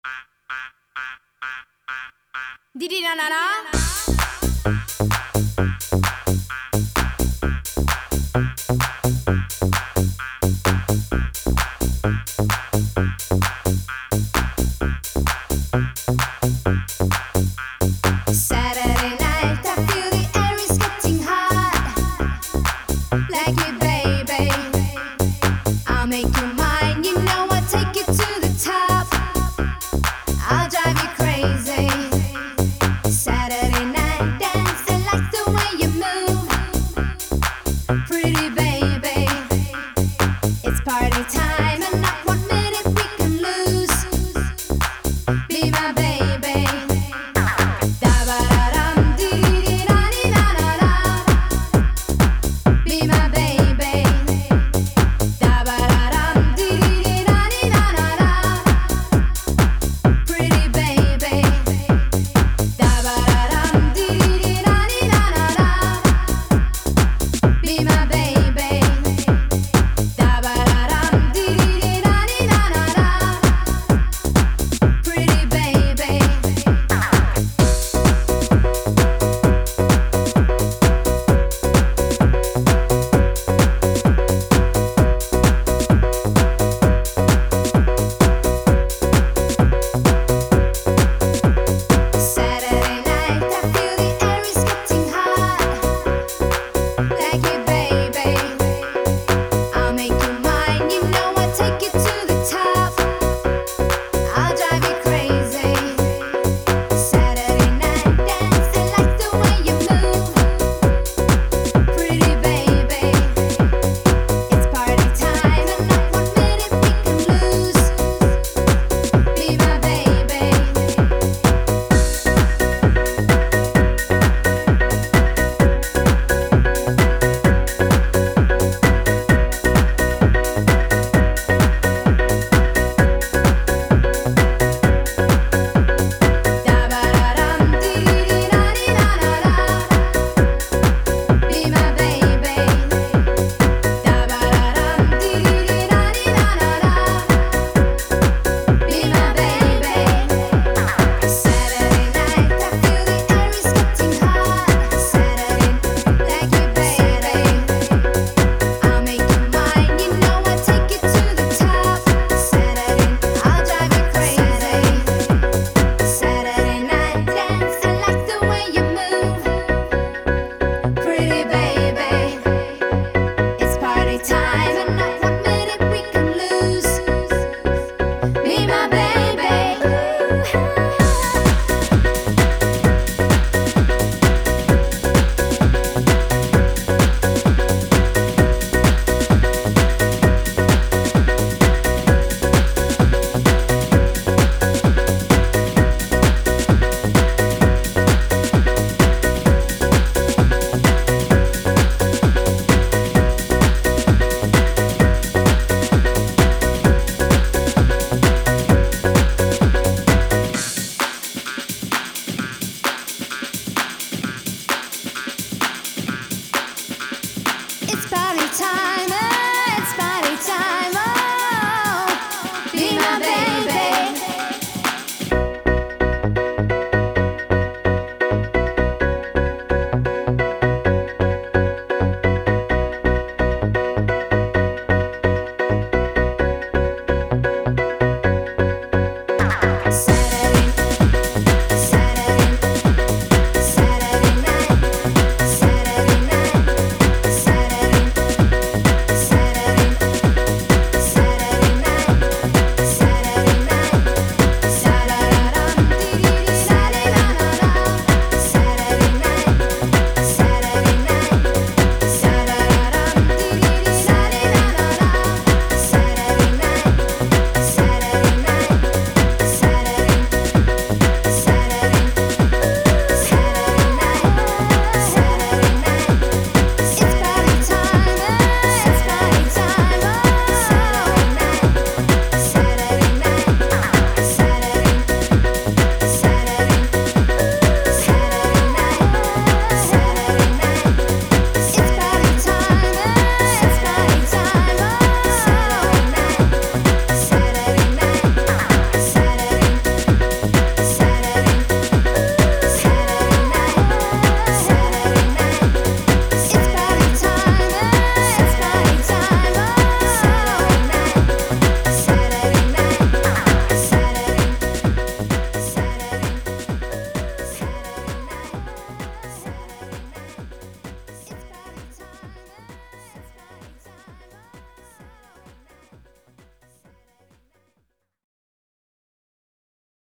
Didi na na na. Saturday night, I feel the air is getting hot. Like it, baby. I'll make you mine. You know I'll take you to the top. I'll drive you crazy. Saturday night dance, I like the way you move. Pretty baby, it's party time and not 1 minute we can lose. Be my baby. Da-ba-da-dum, dee-dee-da-dee-da-da-da. Be my baby. Da-ba-da-dum, dee-dee-da-dee-da-da-da. Pretty baby. Da-ba-da-dum, dee-dee-da-dee-da-da-da. Be my baby. Da-ba-da-dum, dee-dee-da-dee-da-da-da. Pretty baby. Saturday night, I feel the air is getting hot. Like it, baby. I'll make you mine. You know I'll take you to the top. I'll drive you